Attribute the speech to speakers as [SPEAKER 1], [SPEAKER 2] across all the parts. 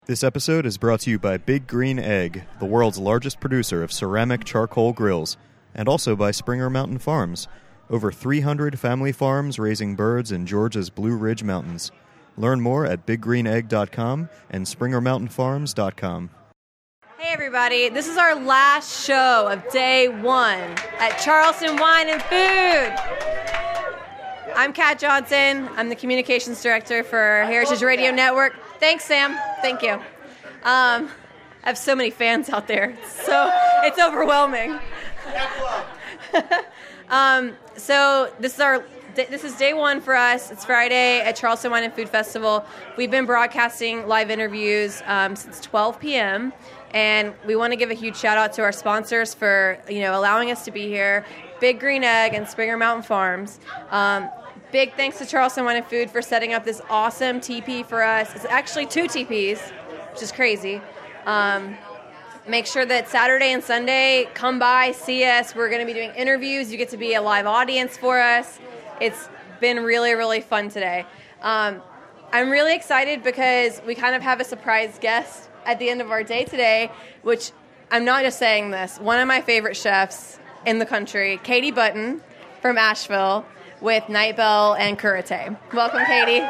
[SPEAKER 1] This episode is brought to you by Big Green Egg, the world's largest producer of ceramic charcoal grills, and also by Springer Mountain Farms, over 300 family farms raising birds in Georgia's Blue Ridge Mountains. Learn more at biggreenegg.com and springermountainfarms.com.
[SPEAKER 2] Hey everybody, this is our last show of day one at Charleston Wine and Food. I'm Kat Johnson. I'm the communications director for Heritage Radio Network. Thanks, Sam. Thank you. I have so many fans out there, so it's overwhelming. So this is day one for us. It's Friday at Charleston Wine and Food Festival. We've been broadcasting live interviews since 12 p.m., and we want to give a huge shout out to our sponsors for allowing us to be here, Big Green Egg and Springer Mountain Farms. Big thanks to Charleston Wine and Food for setting up this awesome teepee for us. It's actually 2 teepees, which is crazy. Make sure that Saturday and Sunday, come by, see us. We're going to be doing interviews. You get to be a live audience for us. It's been really, really fun today. I'm really excited because we kind of have a surprise guest at the end of our day today, which I'm not just saying this. One of my favorite chefs in the country, Katie Button from Asheville, with Night Bell and Kurite. Welcome, Katie.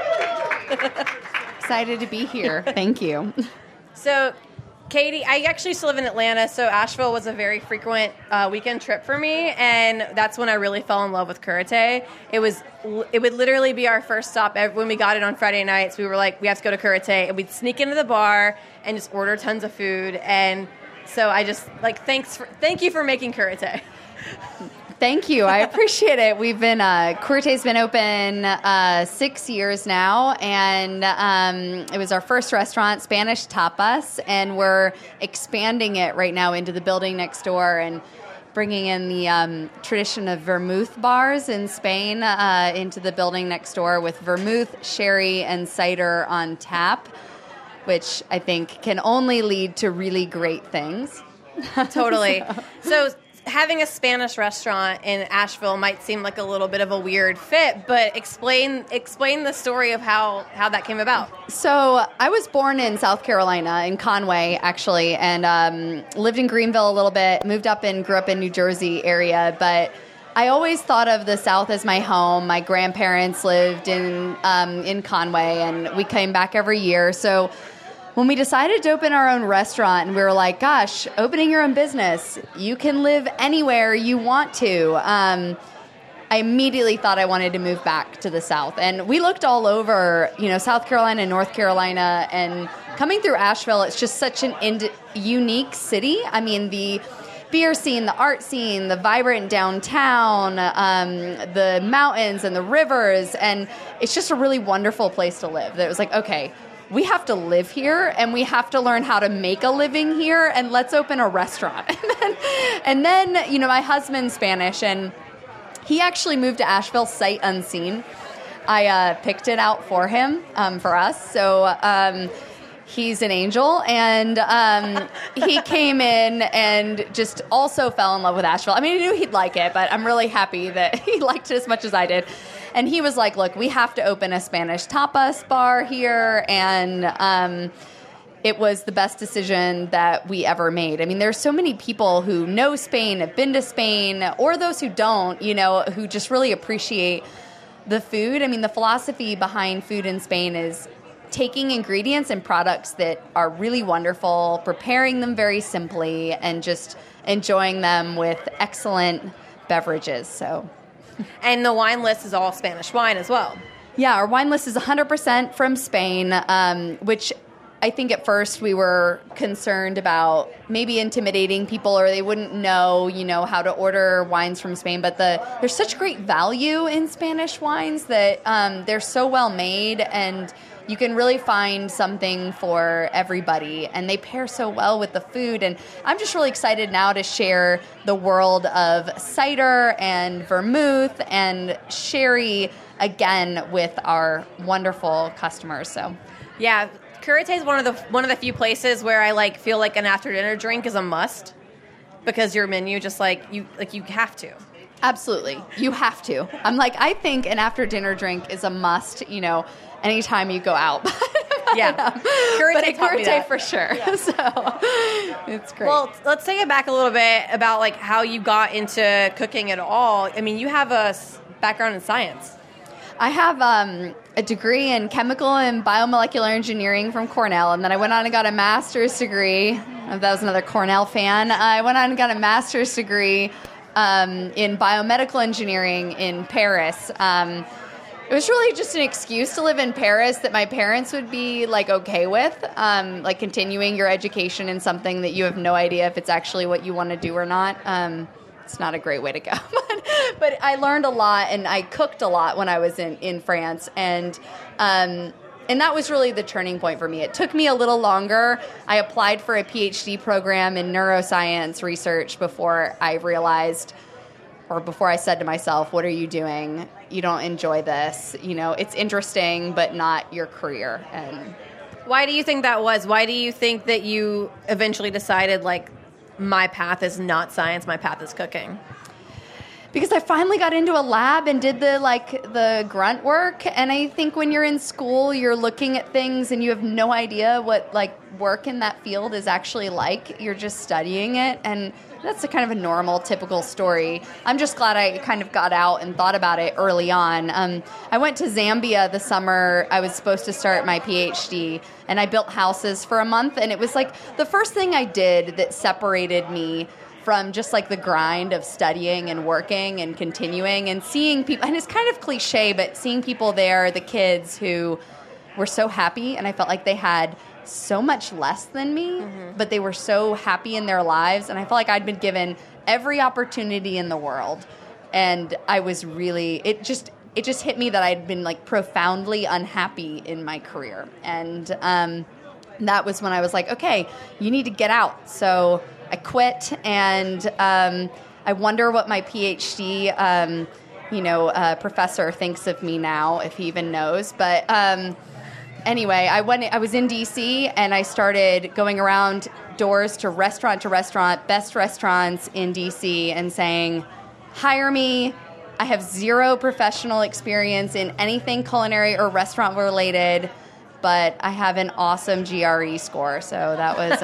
[SPEAKER 3] Excited to be here. Thank you.
[SPEAKER 2] So, Katie, I actually used to live in Atlanta, so Asheville was a very frequent weekend trip for me, and that's when I really fell in love with Kurite. It would literally be our first stop when we got it on Friday nights. We were like, we have to go to Kurite, and we'd sneak into the bar and just order tons of food. And so I just thank you for making Kurite.
[SPEAKER 3] Thank you. I appreciate it. Kurite's been open 6 years now, and it was our first restaurant, Spanish Tapas, and we're expanding it right now into the building next door and bringing in the tradition of vermouth bars in Spain into the building next door with vermouth, sherry, and cider on tap, which I think can only lead to really great things.
[SPEAKER 2] Totally. So having a Spanish restaurant in Asheville might seem like a little bit of a weird fit, but explain the story of how that came about.
[SPEAKER 3] So I was born in South Carolina, in Conway, actually, and lived in Greenville a little bit, grew up in New Jersey area, but I always thought of the South as my home. My grandparents lived in Conway, and we came back every year. So when we decided to open our own restaurant, and we were like, gosh, opening your own business, you can live anywhere you want to. I immediately thought I wanted to move back to the South. And we looked all over, South Carolina, North Carolina, and coming through Asheville, it's just such an unique city. I mean, the beer scene, the art scene, the vibrant downtown, the mountains and the rivers, and it's just a really wonderful place to live. It was like, okay, we have to live here, and we have to learn how to make a living here, and let's open a restaurant. And then, my husband's Spanish, and he actually moved to Asheville sight unseen. I picked it out for him, for us. So he's an angel, and he came in and just also fell in love with Asheville. I mean, I knew he'd like it, but I'm really happy that he liked it as much as I did. And he was like, look, we have to open a Spanish tapas bar here. And it was the best decision that we ever made. I mean, there's so many people who know Spain, have been to Spain, or those who don't, who just really appreciate the food. I mean, the philosophy behind food in Spain is taking ingredients and products that are really wonderful, preparing them very simply, and just enjoying them with excellent beverages. So.
[SPEAKER 2] And the wine list is all Spanish wine as well.
[SPEAKER 3] Yeah, our wine list is 100% from Spain, which I think at first we were concerned about maybe intimidating people, or they wouldn't know, how to order wines from Spain. But there's such great value in Spanish wines that they're so well made, and you can really find something for everybody, and they pair so well with the food. And I'm just really excited now to share the world of cider and vermouth and sherry again with our wonderful customers. So,
[SPEAKER 2] yeah, Kurite is one of the few places where I feel like an after dinner drink is a must, because your menu just you have to.
[SPEAKER 3] Absolutely, you have to. I think an after dinner drink is a must. Anytime you go out.
[SPEAKER 2] Yeah.
[SPEAKER 3] But at
[SPEAKER 2] taught me
[SPEAKER 3] Curate
[SPEAKER 2] that.
[SPEAKER 3] for sure.
[SPEAKER 2] Yeah.
[SPEAKER 3] So it's great.
[SPEAKER 2] Well, let's take it back a little bit about like how you got into cooking at all. I mean, you have a background in science.
[SPEAKER 3] I have a degree in chemical and biomolecular engineering from Cornell, and then I went on and got a master's degree. That was another Cornell fan. I went on and got a master's degree in biomedical engineering in Paris. It was really just an excuse to live in Paris that my parents would be like okay with, like continuing your education in something that you have no idea if it's actually what you want to do or not. It's not a great way to go, but I learned a lot and I cooked a lot when I was in France, and that was really the turning point for me. It took me a little longer. I applied for a PhD program in neuroscience research before I realized, or before I said to myself, what are you doing? You don't enjoy this. You know, it's interesting, but not your career. And
[SPEAKER 2] why do you think that was? Why do you think that you eventually decided, like, my path is not science, my path is cooking?
[SPEAKER 3] Because I finally got into a lab and did the grunt work. And I think when you're in school, you're looking at things and you have no idea what like work in that field is actually like. You're just studying it, and that's a kind of a normal, typical story. I'm just glad I kind of got out and thought about it early on. I went to Zambia the summer I was supposed to start my PhD, and I built houses for a month. And it was like the first thing I did that separated me from just like the grind of studying and working and continuing and seeing people. And it's kind of cliche, but seeing people there, the kids who were so happy, and I felt like they had so much less than me, but they were so happy in their lives, and I felt like I'd been given every opportunity in the world, and I was really, it just hit me that I'd been like profoundly unhappy in my career, and that was when I was like, okay, you need to get out. So I quit, and I wonder what my PhD professor thinks of me now, if he even knows, but anyway, I was in DC, and I started going around doors to restaurant, best restaurants in DC, and saying, hire me. I have zero professional experience in anything culinary or restaurant related, but I have an awesome GRE score. So that was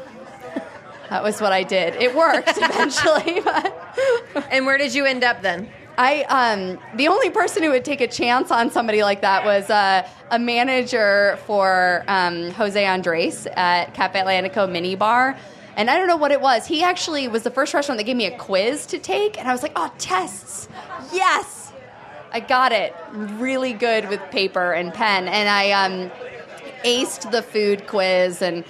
[SPEAKER 3] that was what I did. It worked eventually.
[SPEAKER 2] And where did you end up then?
[SPEAKER 3] The only person who would take a chance on somebody like that was a manager for Jose Andres at Cafe Atlantico Mini Bar. And I don't know what it was. He actually was the first restaurant that gave me a quiz to take. And I was like, oh, tests. Yes. I got it. Really good with paper and pen. And I aced the food quiz and,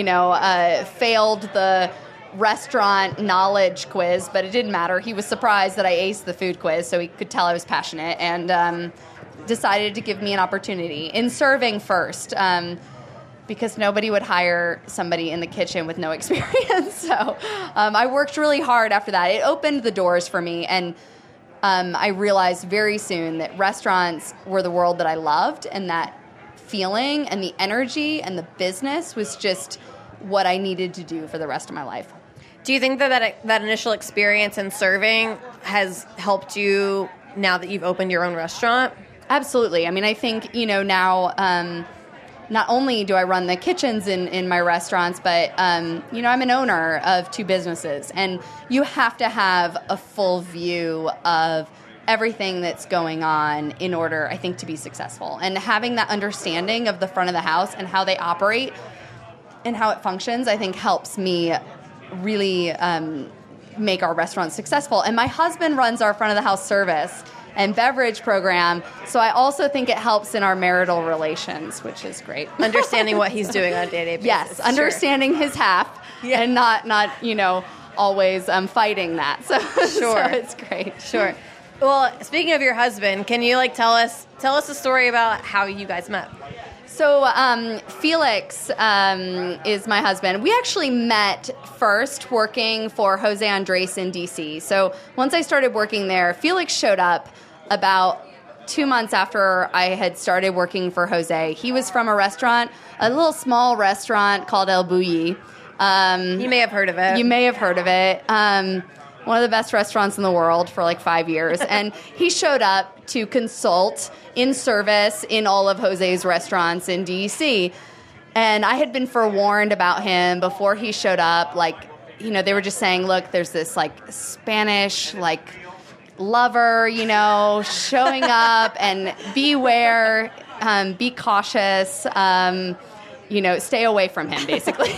[SPEAKER 3] failed the restaurant knowledge quiz, but it didn't matter. He was surprised that I aced the food quiz, so he could tell I was passionate, and decided to give me an opportunity in serving first, because nobody would hire somebody in the kitchen with no experience. So I worked really hard after that. It opened the doors for me, and I realized very soon that restaurants were the world that I loved, and that feeling and the energy and the business was just what I needed to do for the rest of my life.
[SPEAKER 2] Do you think that initial experience in serving has helped you now that you've opened your own restaurant?
[SPEAKER 3] Absolutely. I mean, I think, now not only do I run the kitchens in my restaurants, but, I'm an owner of two businesses. And you have to have a full view of everything that's going on in order, I think, to be successful. And having that understanding of the front of the house and how they operate and how it functions, I think, helps me really make our restaurant successful. And my husband runs our front of the house service and beverage program, so I also think it helps in our marital relations, which is great.
[SPEAKER 2] Understanding what he's doing on a day-to-day basis.
[SPEAKER 3] Yes, understanding his half, and not always fighting that. So,
[SPEAKER 2] sure.
[SPEAKER 3] So it's great.
[SPEAKER 2] Sure. Well, speaking of your husband, can you tell us a story about how you guys met?
[SPEAKER 3] So Felix is my husband. We actually met first working for Jose Andres in D.C. So once I started working there, Felix showed up about 2 months after I had started working for Jose. He was from a little small restaurant called El Bulli.
[SPEAKER 2] You may have heard of it.
[SPEAKER 3] You may have heard of it. one of the best restaurants in the world for like 5 years. And he showed up to consult in service in all of Jose's restaurants in DC. And I had been forewarned about him before he showed up. Like, you know, they were just saying, look, there's this like Spanish, like, lover, you know, showing up, and beware, be cautious, you know, stay away from him, basically.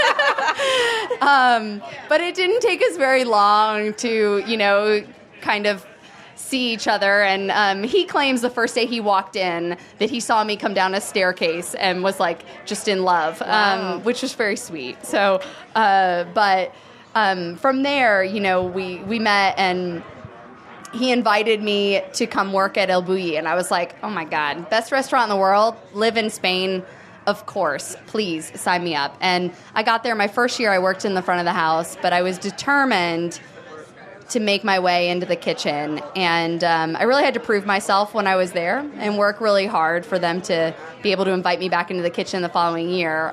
[SPEAKER 3] But it didn't take us very long to, you know, kind of see each other. And he claims the first day he walked in that he saw me come down a staircase and was like just in love, which was very sweet. So, but from there, you know, we met, and he invited me to come work at El Bulli, and I was like, oh my God, best restaurant in the world, live in Spain, of course, please sign me up. And I got there, my first year I worked in the front of the house, but I was determined to make my way into the kitchen. And I really had to prove myself when I was there and work really hard for them to be able to invite me back into the kitchen the following year.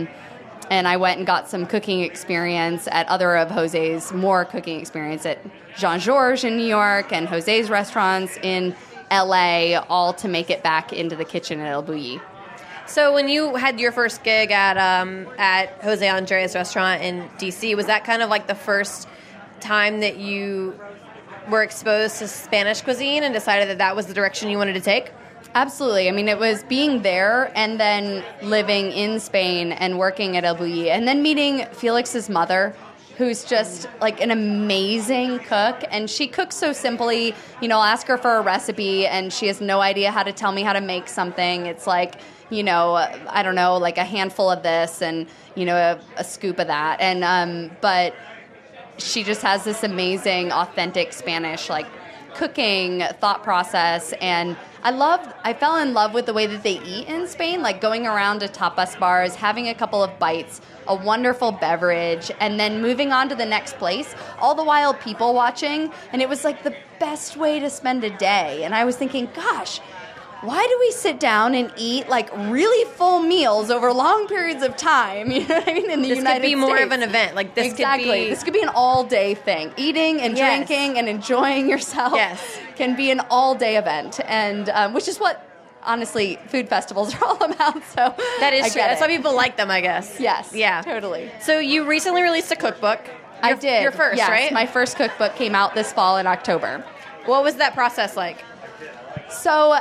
[SPEAKER 3] And I went and got some cooking experience at other of Jose's, more cooking experience at Jean-Georges in New York and Jose's restaurants in LA, all to make it back into the kitchen at El Bulli.
[SPEAKER 2] So when you had your first gig at Jose Andres restaurant in DC, was that kind of like the first time that you were exposed to Spanish cuisine and decided that that was the direction you wanted to take?
[SPEAKER 3] Absolutely. I mean, it was being there and then living in Spain and working at El Bulli, and then meeting Felix's mother, who's just like an amazing cook. And she cooks so simply. You know, I'll ask her for a recipe and she has no idea how to tell me how to make something. It's like, you know, I don't know, like a handful of this and, you know, a scoop of that. And, but she just has this amazing, authentic Spanish, like, cooking thought process. And I fell in love with the way that they eat in Spain, like going around to tapas bars, having a couple of bites, a wonderful beverage, and then moving on to the next place, all the while people watching. And it was like the best way to spend a day. And I was thinking, gosh, why do we sit down and eat like really full meals over long periods of time? You know what I mean? In the United States.
[SPEAKER 2] This could be more of an event. Like this
[SPEAKER 3] exactly. This could be an all-day thing. Eating and drinking and enjoying yourself can be an all-day event, and which is what, honestly, food festivals are all about. So
[SPEAKER 2] that is true. That's why people like them, I guess.
[SPEAKER 3] Yes.
[SPEAKER 2] Yeah.
[SPEAKER 3] Totally.
[SPEAKER 2] So you recently released a cookbook.
[SPEAKER 3] I did.
[SPEAKER 2] Your first,
[SPEAKER 3] yes,
[SPEAKER 2] right?
[SPEAKER 3] My first cookbook came out this fall in October.
[SPEAKER 2] What was that process like?
[SPEAKER 3] So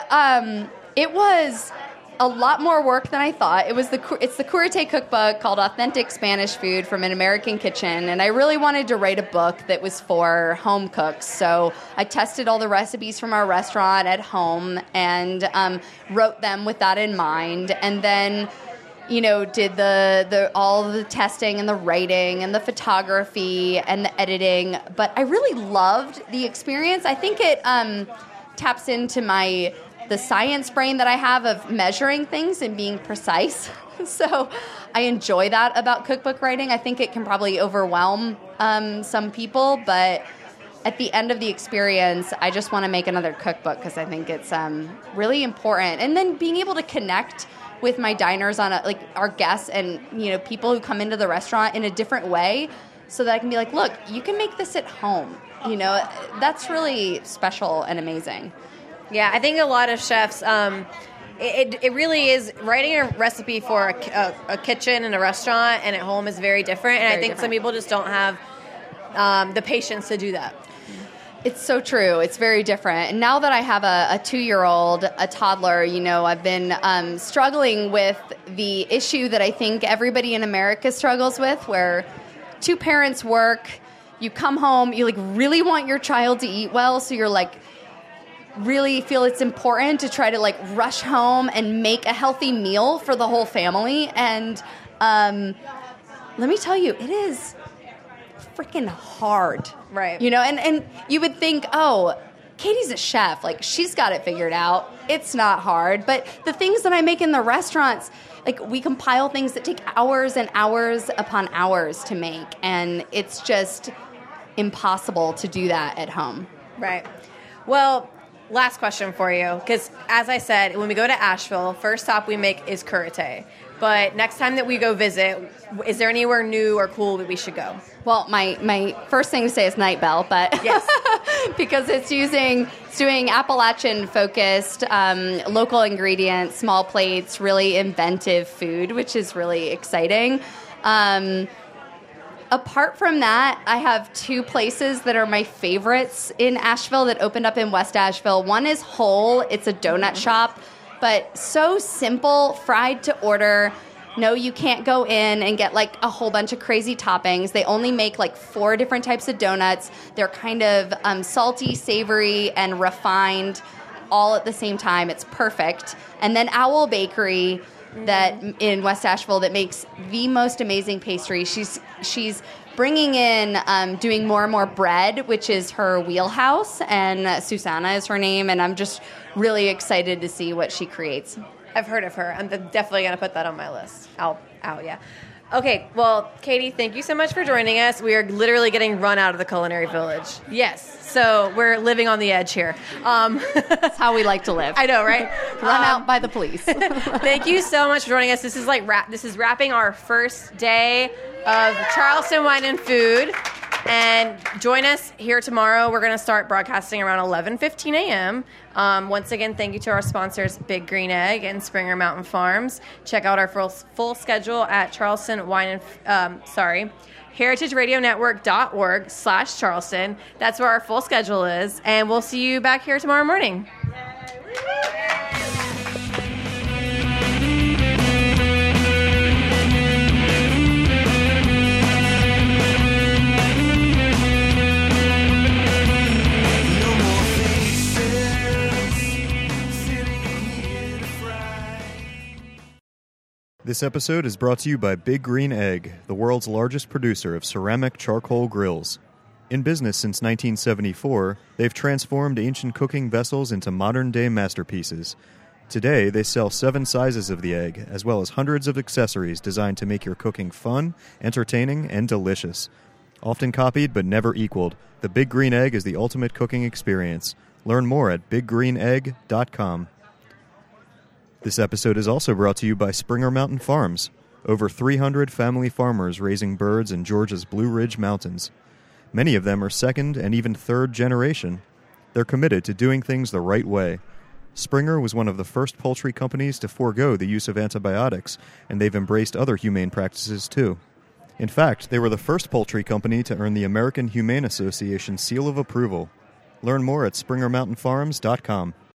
[SPEAKER 3] it was a lot more work than I thought. It's the Curate cookbook called Authentic Spanish Food from an American Kitchen, and I really wanted to write a book that was for home cooks. So I tested all the recipes from our restaurant at home and wrote them with that in mind, and then, you know, did all the testing and the writing and the photography and the editing. But I really loved the experience. I think it taps into the science brain that I have of measuring things and being precise. So I enjoy that about cookbook writing. I think it can probably overwhelm some people, but at the end of the experience, I just want to make another cookbook because I think it's really important. And then being able to connect with my diners like our guests and, you know, people who come into the restaurant in a different way, so that I can be like, look, you can make this at home. You know, that's really special and amazing.
[SPEAKER 2] Yeah, I think a lot of chefs, it really is, writing a recipe for a kitchen and a restaurant and at home is very different. And I think some people just don't have the patience to do that.
[SPEAKER 3] It's so true. It's very different. And now that I have a 2-year-old, a toddler, you know, I've been struggling with the issue that I think everybody in America struggles with, where 2 parents work, you come home, you like really want your child to eat well, so you're like, really feel it's important to try to like rush home and make a healthy meal for the whole family. And let me tell you, it is freaking hard.
[SPEAKER 2] Right.
[SPEAKER 3] You know, and you would think, oh, Katie's a chef. Like, she's got it figured out. It's not hard. But the things that I make in the restaurants, like, we compile things that take hours and hours upon hours to make. And it's just impossible to do that at home.
[SPEAKER 2] Right. Well, last question for you, because as I said, when we go to Asheville, first stop we make is Curate. But next time that we go visit, is there anywhere new or cool that we should go?
[SPEAKER 3] Well, my first thing to say is Night Bell, but
[SPEAKER 2] yes,
[SPEAKER 3] because it's doing Appalachian-focused, local ingredients, small plates, really inventive food, which is really exciting. Apart from that, I have two places that are my favorites in Asheville that opened up in West Asheville. One is Whole. It's a donut shop, but so simple, fried to order. No, you can't go in and get like a whole bunch of crazy toppings. They only make like 4 different types of donuts. They're kind of salty, savory, and refined all at the same time. It's perfect. And then Owl Bakery that in West Asheville that makes the most amazing pastry. She's bringing in doing more and more bread, which is her wheelhouse, and Susanna is her name, and I'm just really excited to see what she creates.
[SPEAKER 2] I've heard of her. I'm definitely going to put that on my list. Yeah. Okay, well, Katie, thank you so much for joining us. We are literally getting run out of the Culinary Village. Yes, so we're living on the edge here.
[SPEAKER 3] That's how we like to live.
[SPEAKER 2] I know, right?
[SPEAKER 3] Run out by the police.
[SPEAKER 2] Thank you so much for joining us. This is this is wrapping our first day of Charleston Wine and Food. And join us here tomorrow. We're going to start broadcasting around 11:15 a.m. Once again, thank you to our sponsors, Big Green Egg and Springer Mountain Farms. Check out our full schedule at heritageradionetwork.org/Charleston. That's where our full schedule is. And we'll see you back here tomorrow morning.
[SPEAKER 1] This episode is brought to you by Big Green Egg, the world's largest producer of ceramic charcoal grills. In business since 1974, they've transformed ancient cooking vessels into modern-day masterpieces. Today, they sell 7 sizes of the egg, as well as hundreds of accessories designed to make your cooking fun, entertaining, and delicious. Often copied but never equaled, the Big Green Egg is the ultimate cooking experience. Learn more at biggreenegg.com. This episode is also brought to you by Springer Mountain Farms, over 300 family farmers raising birds in Georgia's Blue Ridge Mountains. Many of them are second and even third generation. They're committed to doing things the right way. Springer was one of the first poultry companies to forego the use of antibiotics, and they've embraced other humane practices too. In fact, they were the first poultry company to earn the American Humane Association seal of approval. Learn more at springermountainfarms.com.